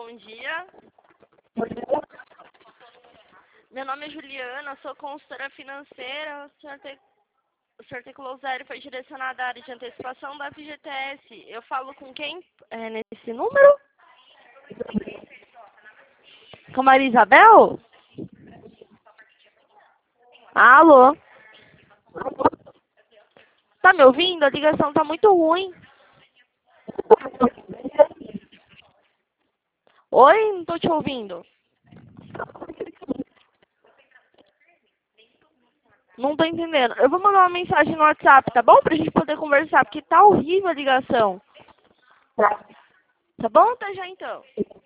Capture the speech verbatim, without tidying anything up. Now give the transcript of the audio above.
bom dia. Meu nome é Juliana, sou consultora financeira. O senhor, te... o senhor Teclou Zero foi direcionado à área de antecipação da F G T S. Eu falo com quem é, nesse número? Com Maria Isabel? Alô? Tá me ouvindo? A ligação tá muito ruim. Oi? Não tô te ouvindo. Não tô entendendo. Eu vou mandar uma mensagem no WhatsApp, tá bom? Pra gente poder conversar, porque tá horrível a ligação. Tá bom? Até já então.